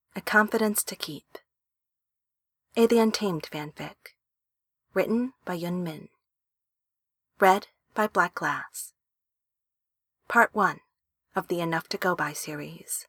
A Confidence to Keep. A The Untamed fanfic. Written by Yun Min. Read by Black Glass. Part 1 of the Enough to Go By series.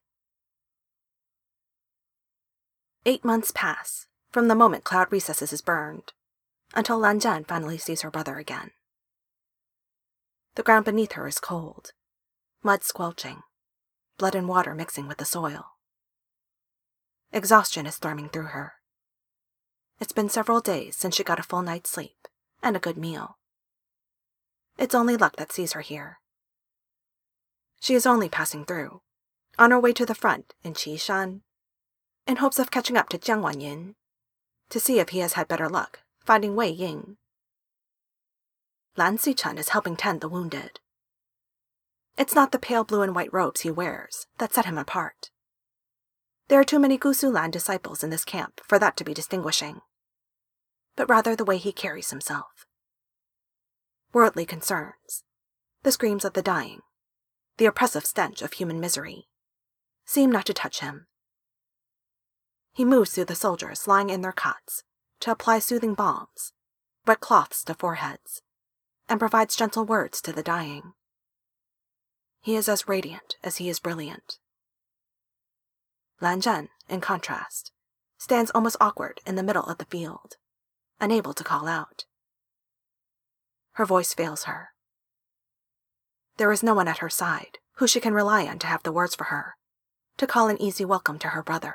8 months pass from the moment Cloud Recesses is burned until Lan Zhan finally sees her brother again. The ground beneath her is cold, mud squelching, blood and water mixing with the soil. Exhaustion is thrumming through her. It's been several days since she got a full night's sleep and a good meal. It's only luck that sees her here. She is only passing through, on her way to the front in Qishan, in hopes of catching up to Jiang Wanyin, to see if he has had better luck finding Wei Ying. Lan Xichen is helping tend the wounded. It's not the pale blue and white robes he wears that set him apart. There are too many Gusu Lan disciples in this camp for that to be distinguishing, but rather the way he carries himself. Worldly concerns, the screams of the dying, the oppressive stench of human misery, seem not to touch him. He moves through the soldiers lying in their cots to apply soothing balms, wet cloths to foreheads, and provides gentle words to the dying. He is as radiant as he is brilliant. Lan Zhan, in contrast, stands almost awkward in the middle of the field, unable to call out. Her voice fails her. There is no one at her side who she can rely on to have the words for her, to call an easy welcome to her brother.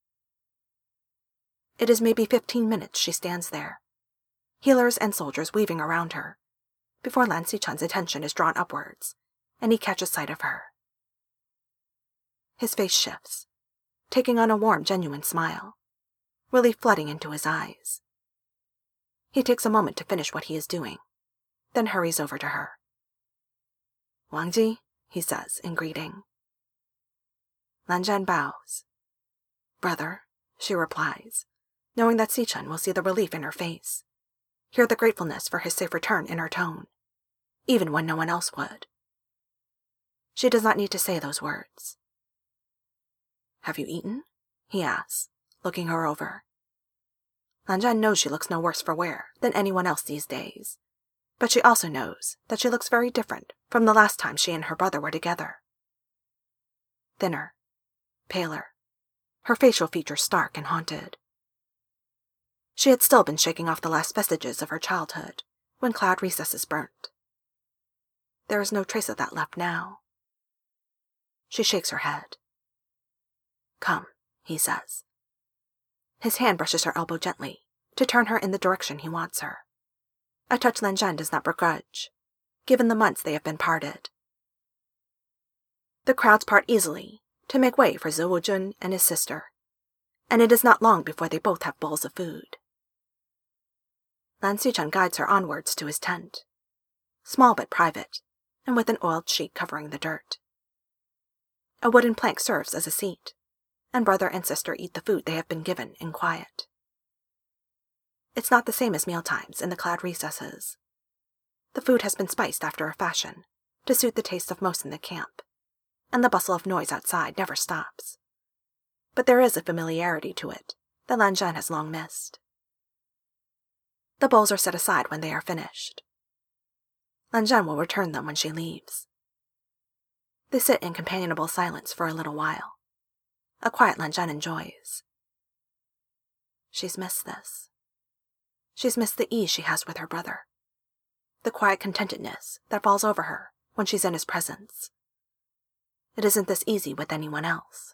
It is maybe 15 minutes she stands there, healers and soldiers weaving around her, before Lan Xichen's attention is drawn upwards, and he catches sight of her. His face shifts, taking on a warm, genuine smile, relief flooding into his eyes. He takes a moment to finish what he is doing, then hurries over to her. "Wang Ji," he says in greeting. Lan Zhan bows. "Brother," she replies, knowing that Xichen will see the relief in her face, hear the gratefulness for his safe return in her tone, even when no one else would. She does not need to say those words. "Have you eaten?" he asks, looking her over. Lan Zhan knows she looks no worse for wear than anyone else these days, but she also knows that she looks very different from the last time she and her brother were together. Thinner, paler, her facial features stark and haunted. She had still been shaking off the last vestiges of her childhood when Cloud Recesses burnt. There is no trace of that left now. She shakes her head. "Come," he says. His hand brushes her elbow gently to turn her in the direction he wants her, a touch Lan Zhan does not begrudge, given the months they have been parted. The crowds part easily to make way for Zhou Wujun and his sister, and it is not long before they both have bowls of food. Lan Xichen guides her onwards to his tent, small but private, and with an oiled sheet covering the dirt. A wooden plank serves as a seat, and brother and sister eat the food they have been given in quiet. It's not the same as mealtimes in the Cloud Recesses. The food has been spiced after a fashion to suit the taste of most in the camp, and the bustle of noise outside never stops. But there is a familiarity to it that Lan Zhan has long missed. The bowls are set aside when they are finished. Lan Zhan will return them when she leaves. They sit in companionable silence for a little while, a quiet Lan Zhan enjoys. She's missed this. She's missed the ease she has with her brother, the quiet contentedness that falls over her when she's in his presence. It isn't this easy with anyone else.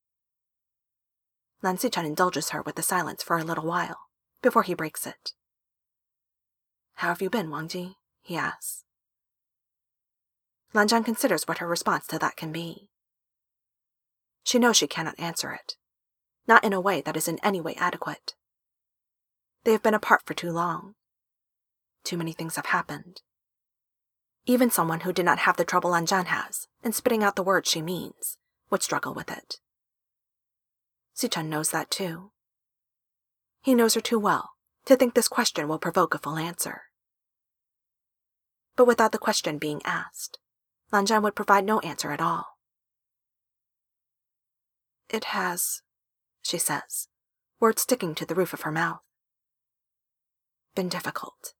Lan Xichen indulges her with the silence for a little while, before he breaks it. "How have you been, Wang Ji?" he asks. Lan Zhan considers what her response to that can be. She knows she cannot answer it, not in a way that is in any way adequate. They have been apart for too long. Too many things have happened. Even someone who did not have the trouble Lan Zhan has in spitting out the words she means would struggle with it. Xichen knows that too. He knows her too well to think this question will provoke a full answer. But without the question being asked, Lan Zhan would provide no answer at all. "It has she says, words sticking to the roof of her mouth. Been difficult.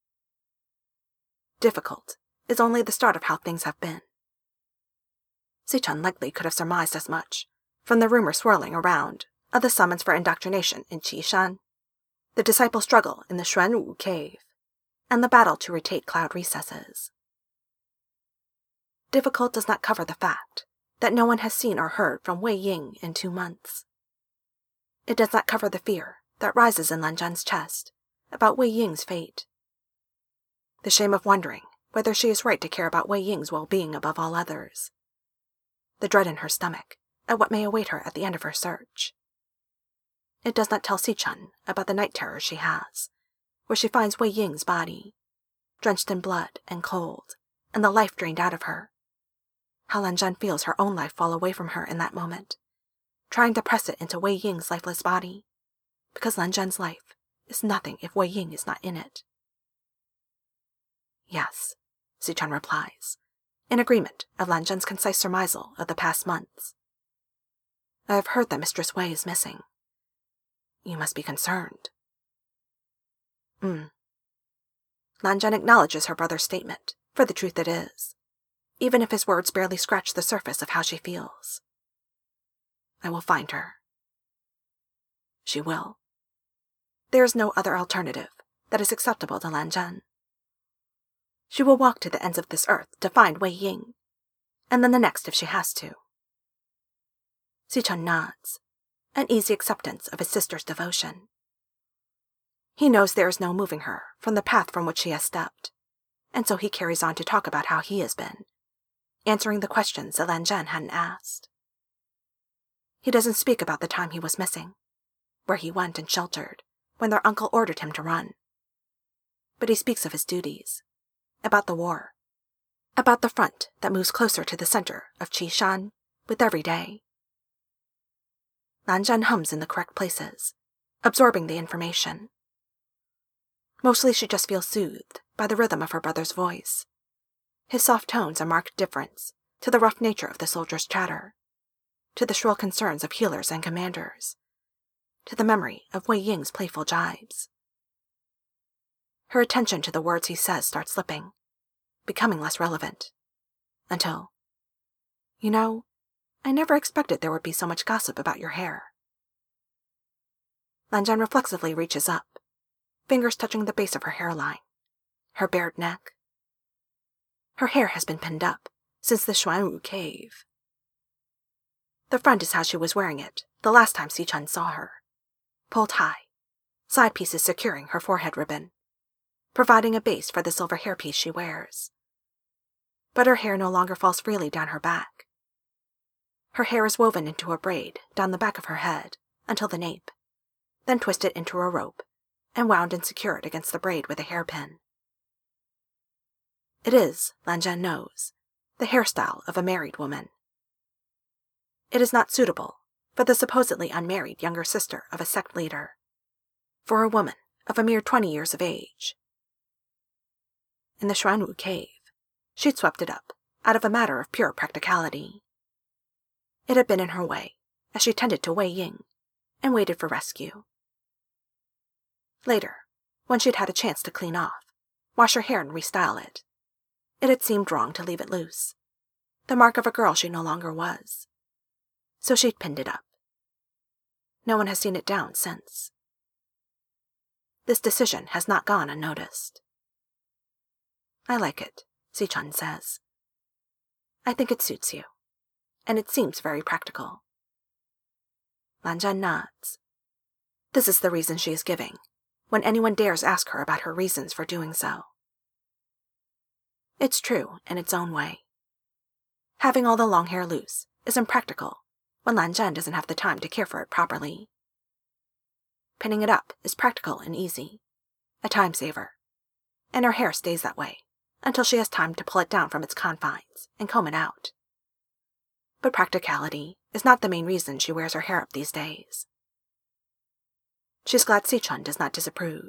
Difficult is only the start of how things have been. Si-chan likely could have surmised as much from the rumor swirling around of the summons for indoctrination in Qishan, the disciple struggle in the Xuanwu cave, and the battle to retake cloud recesses. Difficult does not cover the fact that no one has seen or heard from Wei Ying in 2 months. It does not cover the fear that rises in Lan Zhan's chest about Wei Ying's fate. The shame of wondering whether she is right to care about Wei Ying's well-being above all others. The dread in her stomach at what may await her at the end of her search. It does not tell Si-chan about the night terror she has, where she finds Wei Ying's body, drenched in blood and cold, and the life drained out of her. How Lan Zhan feels her own life fall away from her in that moment, trying to press it into Wei Ying's lifeless body, because Lan Zhan's life is nothing if Wei Ying is not in it. Yes, Si-chan replies, in agreement of Lan Zhan's concise surmisal of the past months. I have heard that Mistress Wei is missing. You must be concerned. Lan Zhan acknowledges her brother's statement for the truth it is, even if his words barely scratch the surface of how she feels. I will find her. She will. There is no other alternative that is acceptable to Lan Zhan. She will walk to the ends of this earth to find Wei Ying, and then the next if she has to. Si-chan nods, an easy acceptance of his sister's devotion. He knows there is no moving her from the path from which she has stepped, and so he carries on to talk about how he has been, answering the questions that Lan Zhan hadn't asked. He doesn't speak about the time he was missing, where he went and sheltered when their uncle ordered him to run. But he speaks of his duties, about the war, about the front that moves closer to the center of Qishan with every day. Lan Zhan hums in the correct places, absorbing the information. Mostly she just feels soothed by the rhythm of her brother's voice, his soft tones a marked difference to the rough nature of the soldiers' chatter, to the shrill concerns of healers and commanders, to the memory of Wei Ying's playful jibes. Her attention to the words he says starts slipping, becoming less relevant, until, you know, I never expected there would be so much gossip about your hair. Lan Zhan reflexively reaches up, fingers touching the base of her hairline, her bared neck. Her hair has been pinned up since the Xuanwu cave. The front is how she was wearing it the last time Si-chan saw her, pulled high, side pieces securing her forehead ribbon, providing a base for the silver hairpiece she wears. But her hair no longer falls freely down her back. Her hair is woven into a braid down the back of her head until the nape, then twisted into a rope and wound and secured against the braid with a hairpin. It is, Lan Zhan knows, the hairstyle of a married woman. It is not suitable for the supposedly unmarried younger sister of a sect leader, for a woman of a mere 20 years of age. In the Xuanwu cave, she'd swept it up out of a matter of pure practicality. It had been in her way as she tended to Wei Ying and waited for rescue. Later, when she'd had a chance to clean off, wash her hair and restyle it, it had seemed wrong to leave it loose, the mark of a girl she no longer was. So she'd pinned it up. No one has seen it down since. This decision has not gone unnoticed. I like it, Si-chan says. I think it suits you, and it seems very practical. Lan Zhan nods. This is the reason she is giving, when anyone dares ask her about her reasons for doing so. It's true in its own way. Having all the long hair loose is impractical when Lan Zhan doesn't have the time to care for it properly. Pinning it up is practical and easy, a time saver, and her hair stays that way until she has time to pull it down from its confines and comb it out. But practicality is not the main reason she wears her hair up these days. She's glad Si-chan does not disapprove.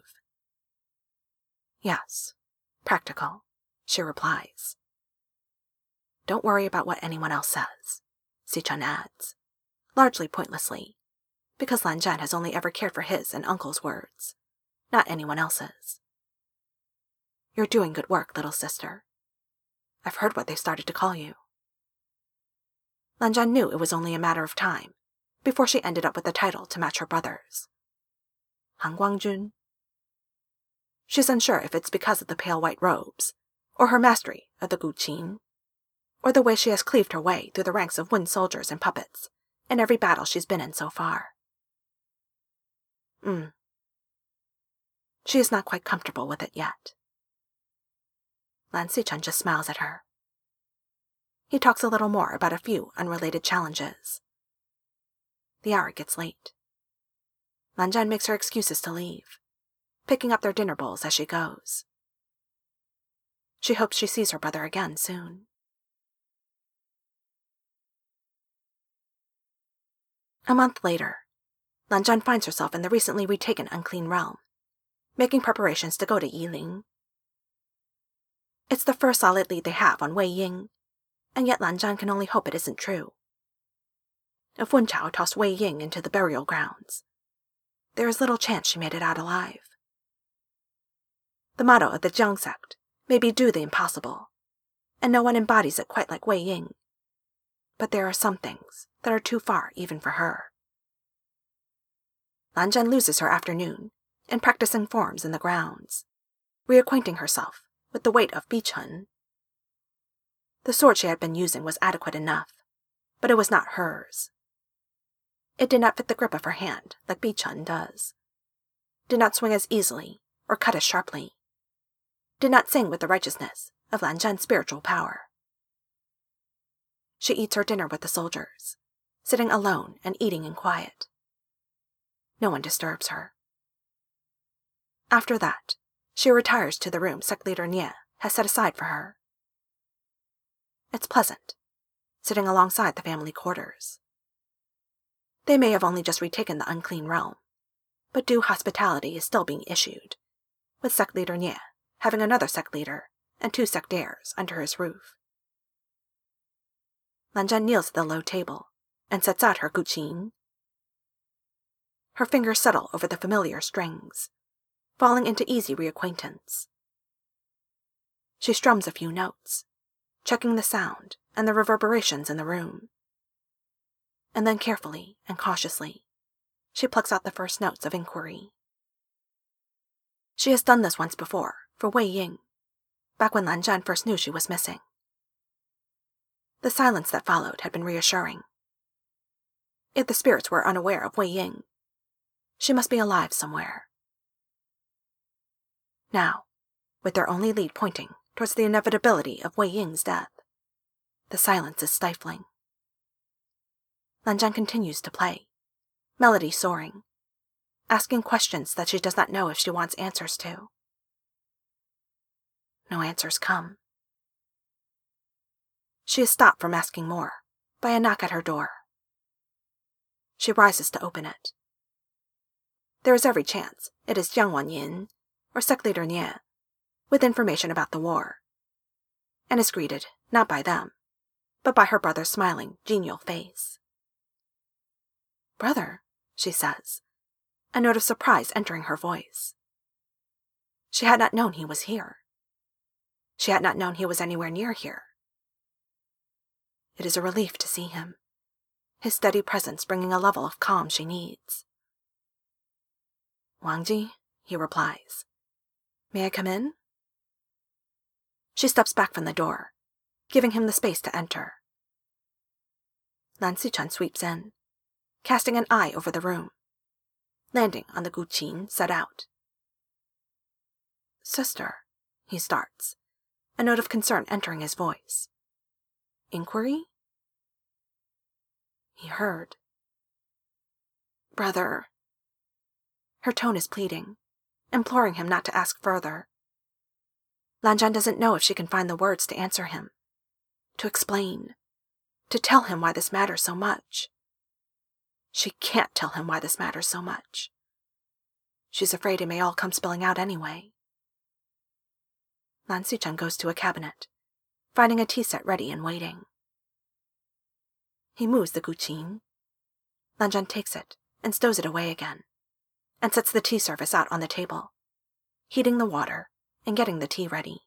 Yes, practical, she replies. Don't worry about what anyone else says, Si-chan adds, largely pointlessly, because Lan Zhan has only ever cared for his and Uncle's words, not anyone else's. You're doing good work, little sister. I've heard what they've started to call you. Lan Zhan knew it was only a matter of time before she ended up with the title to match her brother's. Han Guangjun. She's unsure if it's because of the pale white robes, or her mastery of the Guqin, or the way she has cleaved her way through the ranks of wind soldiers and puppets in every battle she's been in so far. She is not quite comfortable with it yet. Lan Xichen just smiles at her. He talks a little more about a few unrelated challenges. The hour gets late. Lan Zhan makes her excuses to leave, picking up their dinner bowls as she goes. She hopes she sees her brother again soon. A month later, Lan Zhan finds herself in the recently retaken Unclean Realm, making preparations to go to Yiling. It's the first solid lead they have on Wei Ying, and yet Lan Zhan can only hope it isn't true. If Wen Chao tossed Wei Ying into the burial grounds, there is little chance she made it out alive. The motto of the Jiang sect may be do the impossible, and no one embodies it quite like Wei Ying. But there are some things that are too far even for her. Lan Zhan loses her afternoon in practicing forms in the grounds, reacquainting herself with the weight of Bichun. The sword she had been using was adequate enough, but it was not hers. It did not fit the grip of her hand like Bichun does, did not swing as easily or cut as sharply, did not sing with the righteousness of Lan Zhan's spiritual power. She eats her dinner with the soldiers, sitting alone and eating in quiet. No one disturbs her. After that, she retires to the room Sect Leader Nie has set aside for her. It's pleasant, sitting alongside the family quarters. They may have only just retaken the Unclean Realm, but due hospitality is still being issued, with Sect Leader Nie having another sect leader and 2 sectaires under his roof. Lan Zhan kneels at the low table and sets out her Guqin. Her fingers settle over the familiar strings, falling into easy reacquaintance. She strums a few notes, checking the sound and the reverberations in the room. And then carefully and cautiously, she plucks out the first notes of inquiry. She has done this once before, for Wei Ying, back when Lan Zhan first knew she was missing. The silence that followed had been reassuring. If the spirits were unaware of Wei Ying, she must be alive somewhere. Now, with their only lead pointing towards the inevitability of Wei Ying's death, the silence is stifling. Lan Zhan continues to play, melody soaring, asking questions that she does not know if she wants answers to. No answers come. She is stopped from asking more by a knock at her door. She rises to open it. There is every chance it is Jiang Wanyin, or Sect Leader Nie, with information about the war, and is greeted not by them, but by her brother's smiling, genial face. "Brother," she says, a note of surprise entering her voice. She had not known he was here. She had not known he was anywhere near here. It is a relief to see him, his steady presence bringing a level of calm she needs. "Wangji," he replies. "May I come in?" She steps back from the door, giving him the space to enter. Lan Xichen sweeps in, casting an eye over the room, landing on the Guqin set out. "Sister," he starts, a note of concern entering his voice. "Inquiry?" He heard. "Brother." Her tone is pleading, imploring him not to ask further. Lan Zhan doesn't know if she can find the words to answer him, to explain, to tell him why this matters so much. She can't tell him why this matters so much. She's afraid it may all come spilling out anyway. Lan Xichen goes to a cabinet, finding a tea set ready and waiting. He moves the Guqin. Lan Zhan takes it and stows it away again, and sets the tea service out on the table, heating the water and getting the tea ready.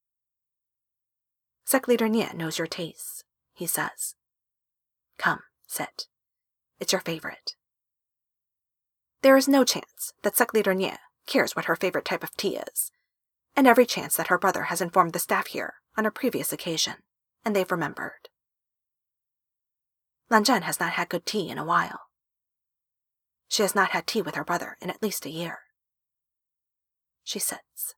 Sec Leader Nie knows your tastes, he says. Come, sit. It's your favorite. There is no chance that Sec Leader Nie cares what her favorite type of tea is, and every chance that her brother has informed the staff here on a previous occasion, and they've remembered. Lan Zhan has not had good tea in a while. She has not had tea with her brother in at least a year. She sits.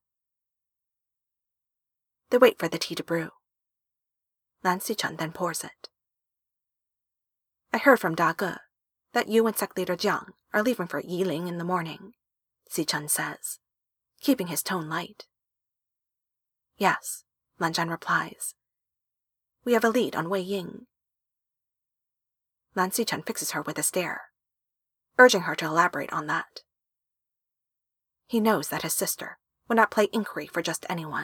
They wait for the tea to brew. Lan Xichen then pours it. I heard from Da Ge that you and Sec Leader Jiang are leaving for Yiling in the morning, Xichen says, keeping his tone light. Yes, Lan Zhan replies. We have a lead on Wei Ying. Lan Xichen fixes her with a stare, urging her to elaborate on that. He knows that his sister would not play inquiry for just anyone.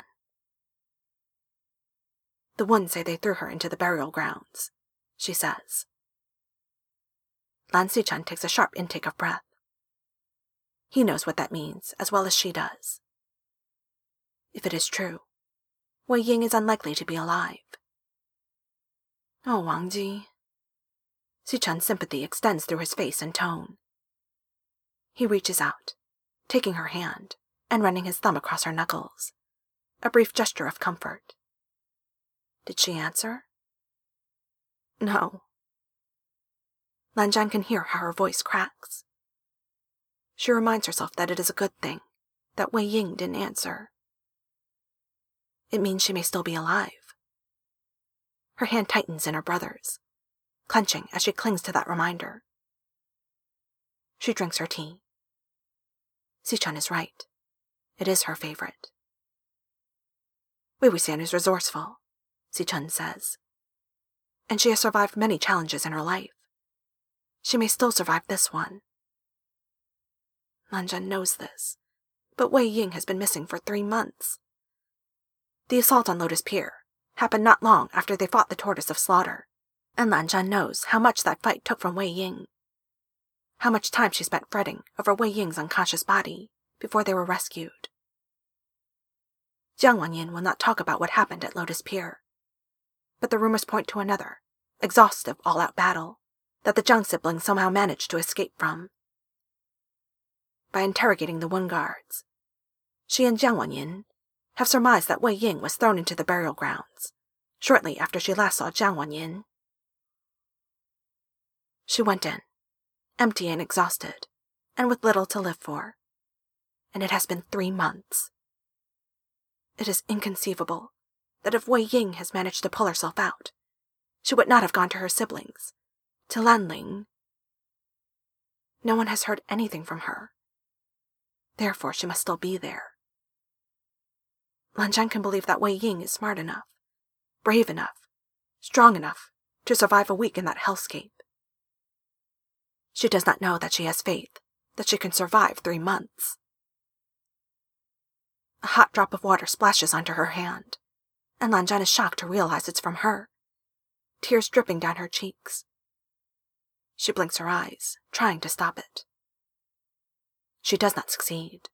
The Wun say they threw her into the burial grounds, she says. Lan Xichen takes a sharp intake of breath. He knows what that means as well as she does. If it is true, Wei Ying is unlikely to be alive. Oh, Wang Ji. Xichen's sympathy extends through his face and tone. He reaches out, taking her hand and running his thumb across her knuckles, a brief gesture of comfort. Did she answer? No. Lan Zhan can hear how her voice cracks. She reminds herself that it is a good thing that Wei Ying didn't answer. It means she may still be alive. Her hand tightens in her brother's, clenching as she clings to that reminder. She drinks her tea. Xichen is right. It is her favorite. Wei Wuxian is resourceful, Xichen says, and she has survived many challenges in her life. She may still survive this one. Lan Zhan knows this, but Wei Ying has been missing for 3 months. The assault on Lotus Pier happened not long after they fought the Tortoise of Slaughter, and Lan Zhan knows how much that fight took from Wei Ying, how much time she spent fretting over Wei Ying's unconscious body before they were rescued. Jiang Wanyin will not talk about what happened at Lotus Pier, but the rumors point to another, exhaustive all-out battle that the Jiang siblings somehow managed to escape from. By interrogating the Wun guards, she and Jiang Wanyin have surmised that Wei Ying was thrown into the burial grounds shortly after she last saw Jiang Wanyin. She went in, empty and exhausted, and with little to live for. And it has been 3 months. It is inconceivable that if Wei Ying has managed to pull herself out, she would not have gone to her siblings, to Lanling. No one has heard anything from her. Therefore, she must still be there. Lan Zhan can believe that Wei Ying is smart enough, brave enough, strong enough to survive a week in that hellscape. She does not know that she has faith that she can survive 3 months. A hot drop of water splashes onto her hand, and Lan Zhan is shocked to realize it's from her, tears dripping down her cheeks. She blinks her eyes, trying to stop it. She does not succeed.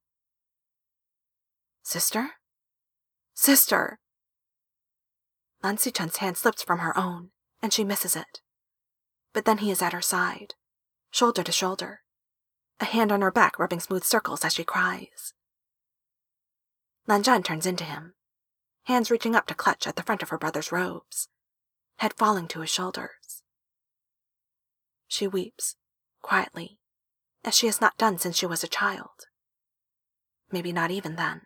Sister? Sister! Lan Xichen's hand slips from her own, and she misses it. But then he is at her side, shoulder to shoulder, a hand on her back rubbing smooth circles as she cries. Lan Zhan turns into him, hands reaching up to clutch at the front of her brother's robes, head falling to his shoulders. She weeps, quietly, as she has not done since she was a child. Maybe not even then.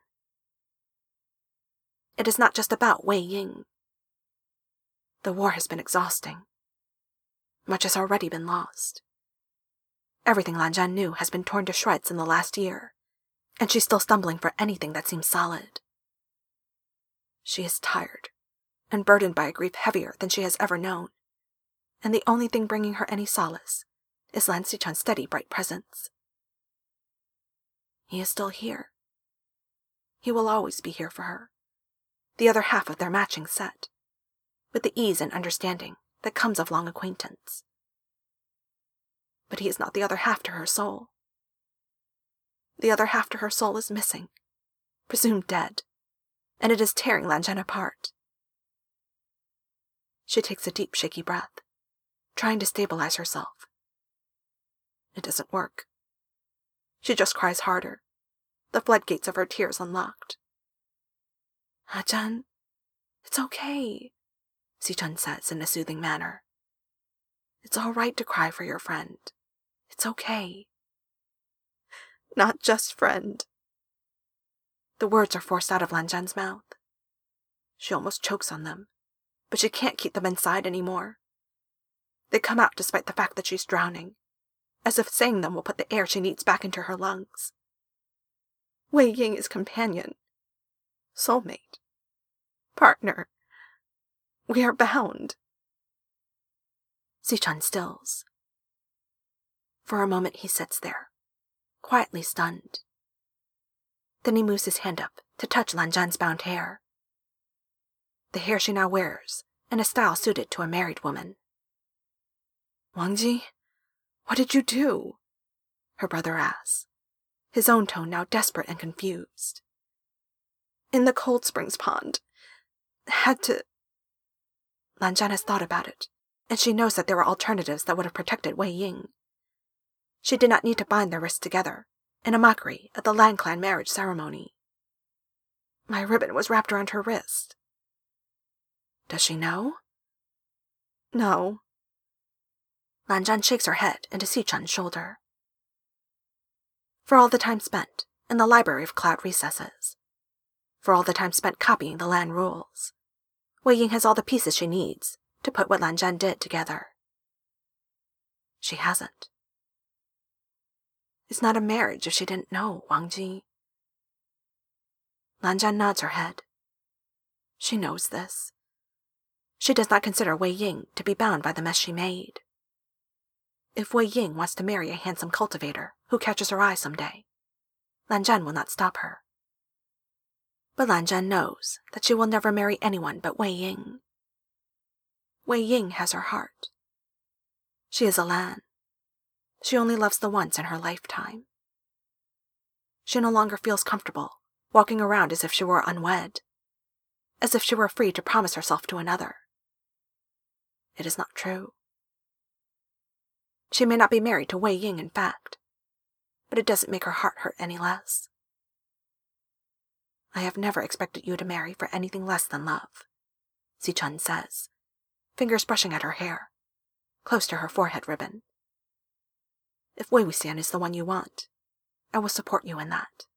It is not just about Wei Ying. The war has been exhausting. Much has already been lost. Everything Lan Zhan knew has been torn to shreds in the last year, and she's still stumbling for anything that seems solid. She is tired, and burdened by a grief heavier than she has ever known, and the only thing bringing her any solace is Lan Xichen's steady, bright presence. He is still here. He will always be here for her, the other half of their matching set, with the ease and understanding that comes of long acquaintance. But but he is not the other half to her soul. The other half to her soul is missing, presumed dead, and it is tearing Lan Zhan apart. She takes a deep, shaky breath, trying to stabilize herself. It doesn't work. She just cries harder, the floodgates of her tears unlocked. "Ah-chan, it's okay," Si-chan says in a soothing manner. "It's all right to cry for your friend. It's okay." "Not just friend." The words are forced out of Lan Zhan's mouth. She almost chokes on them, but she can't keep them inside anymore. They come out despite the fact that she's drowning, as if saying them will put the air she needs back into her lungs. Wei Ying is companion, soulmate, partner. We are bound. Si-chan stills. For a moment he sits there, quietly stunned. Then he moves his hand up to touch Lan Zhan's bound hair. The hair she now wears, in a style suited to a married woman. "Wang Ji, what did you do?" her brother asks, his own tone now desperate and confused. "In the Cold Springs pond. Had to..." Lan Zhan has thought about it, and she knows that there were alternatives that would have protected Wei Ying. She did not need to bind their wrists together, in a mockery at the Lan clan marriage ceremony. "My ribbon was wrapped around her wrist." Does she know? No. Lan Zhan shakes her head into Si-chan's shoulder. For all the time spent in the library of Cloud Recesses, for all the time spent copying the Lan rules, Wei Ying has all the pieces she needs to put what Lan Zhan did together. She hasn't. It's not a marriage if she didn't know, Wang Ji. Lan Zhan nods her head. She knows this. She does not consider Wei Ying to be bound by the mess she made. If Wei Ying wants to marry a handsome cultivator who catches her eye someday, Lan Zhan will not stop her. But Lan Zhan knows that she will never marry anyone but Wei Ying. Wei Ying has her heart. She is a Lan. She only loves the once in her lifetime. She no longer feels comfortable walking around as if she were unwed, as if she were free to promise herself to another. It is not true. She may not be married to Wei Ying, in fact, but it doesn't make her heart hurt any less. "I have never expected you to marry for anything less than love," Si-chan says, fingers brushing at her hair, close to her forehead ribbon. "If Wei Wuxian is the one you want, I will support you in that."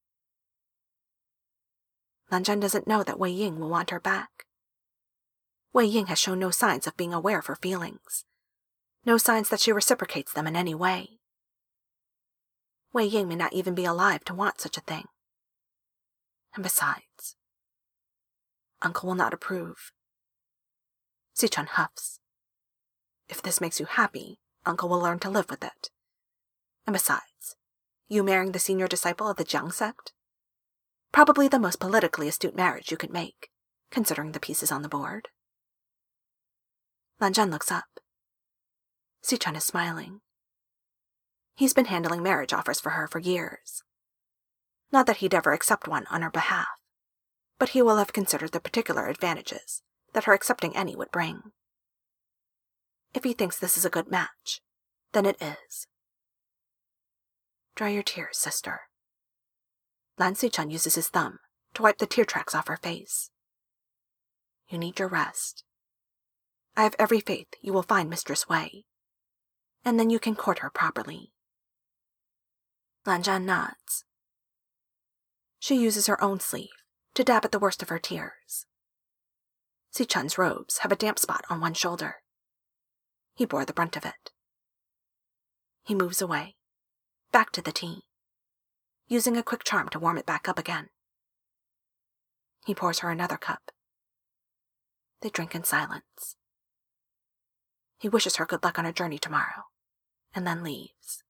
Lan Zhan doesn't know that Wei Ying will want her back. Wei Ying has shown no signs of being aware of her feelings, no signs that she reciprocates them in any way. Wei Ying may not even be alive to want such a thing. And besides, Uncle will not approve. Si-chan huffs. "If this makes you happy, Uncle will learn to live with it. And besides, you marrying the senior disciple of the Jiang sect? Probably the most politically astute marriage you could make, considering the pieces on the board." Lan Zhan looks up. Si-chan is smiling. He's been handling marriage offers for her for years. Not that he'd ever accept one on her behalf, but he will have considered the particular advantages that her accepting any would bring. If he thinks this is a good match, then it is. Dry your tears, sister. Lan Si-chan uses his thumb to wipe the tear tracks off her face. You need your rest. I have every faith you will find Mistress Wei, and then you can court her properly. Lan Zhan nods. She uses her own sleeve to dab at the worst of her tears. Si-chan's robes have a damp spot on one shoulder. He bore the brunt of it. He moves away, back to the tea, using a quick charm to warm it back up again. He pours her another cup. They drink in silence. He wishes her good luck on her journey tomorrow, and then leaves.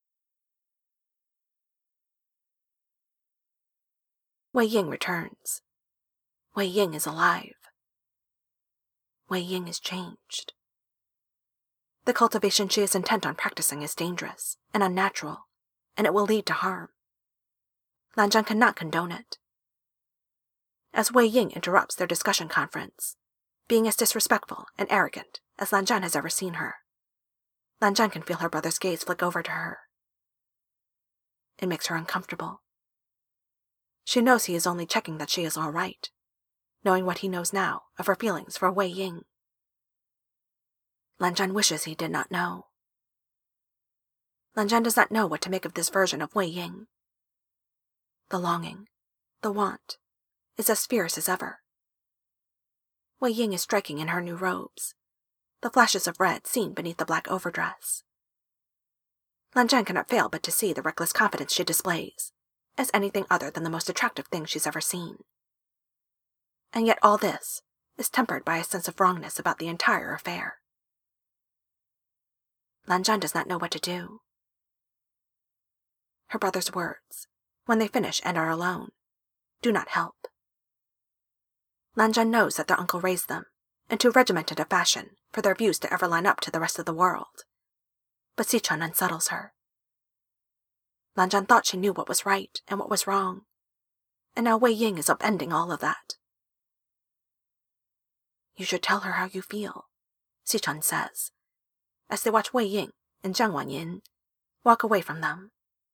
Wei Ying returns. Wei Ying is alive. Wei Ying is changed. The cultivation she is intent on practicing is dangerous and unnatural, and it will lead to harm. Lan Zhan cannot condone it. As Wei Ying interrupts their discussion conference, being as disrespectful and arrogant as Lan Zhan has ever seen her, Lan Zhan can feel her brother's gaze flick over to her. It makes her uncomfortable. She knows he is only checking that she is all right, knowing what he knows now of her feelings for Wei Ying. Lan Zhan wishes he did not know. Lan Zhan does not know what to make of this version of Wei Ying. The longing, the want, is as fierce as ever. Wei Ying is striking in her new robes, the flashes of red seen beneath the black overdress. Lan Zhan cannot fail but to see the reckless confidence she displays as anything other than the most attractive thing she's ever seen. And yet all this is tempered by a sense of wrongness about the entire affair. Lan Zhan does not know what to do. Her brother's words, when they finish and are alone, do not help. Lan Zhan knows that their uncle raised them in too regimented a fashion for their views to ever line up to the rest of the world, but Sichun unsettles her. Lan Zhan thought she knew what was right and what was wrong, and now Wei Ying is upending all of that. You should tell her how you feel, Sichun says, as they watch Wei Ying and Jiang Wanyin walk away from them.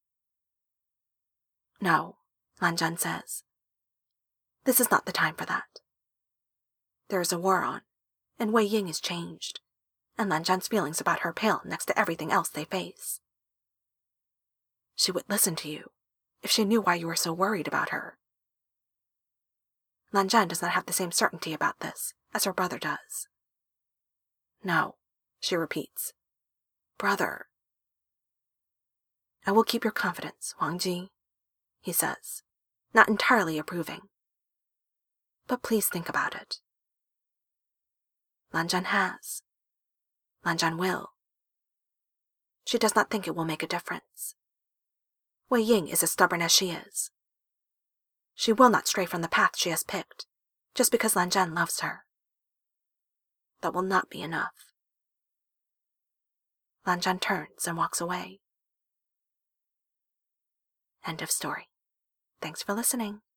No, Lan Zhan says. This is not the time for that. There is a war on, and Wei Ying is changed, and Lan Zhan's feelings about her pale next to everything else they face. She would listen to you if she knew why you were so worried about her. Lan Zhan does not have the same certainty about this as her brother does. No, she repeats. Brother. I will keep your confidence, Wang Ji, he says, not entirely approving. But please think about it. Lan Zhan has. Lan Zhan will. She does not think it will make a difference. Wei Ying is as stubborn as she is. She will not stray from the path she has picked, just because Lan Zhan loves her. That will not be enough. Lan Zhan turns and walks away. End of story. Thanks for listening.